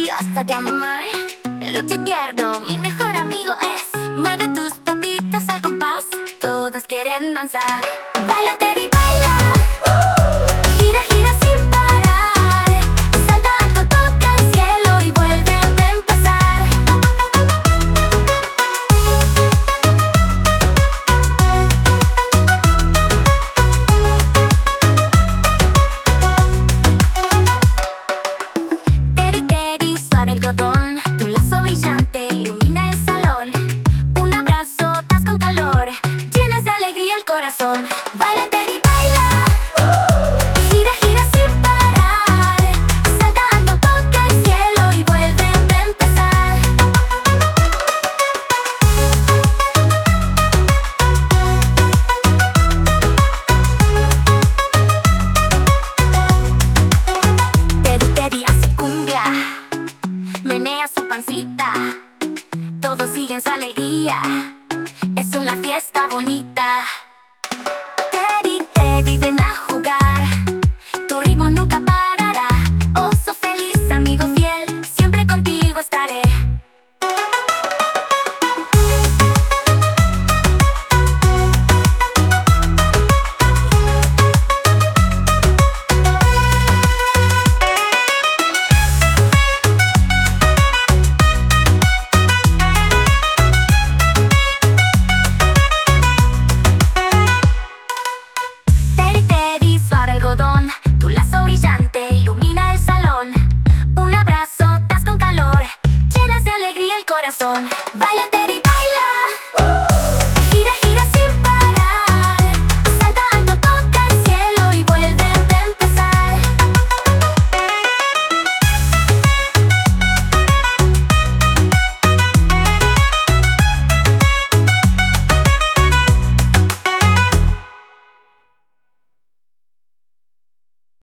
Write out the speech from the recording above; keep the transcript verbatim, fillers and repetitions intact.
hasta te amar. Lo que pierdo, mi mejor amigo es. Mueve tus patitas al compás, todos quieren danzar. Baila, Teddy, baila. Gira, gira sin parar. Salta alto, toca el cielo y vuelve a empezar. Teddy, Teddy, suave algodón. Tu lazo brillante ilumina el salón. Un abrazo, das con calor. Llenas de alegría el corazón. Baila, Teddy, baila. Gira, gira sin parar. Salta alto, toca el cielo y vuelve a empezar. Teddy, Teddy hace cumbia, menea su pancita, todos siguen su alegría.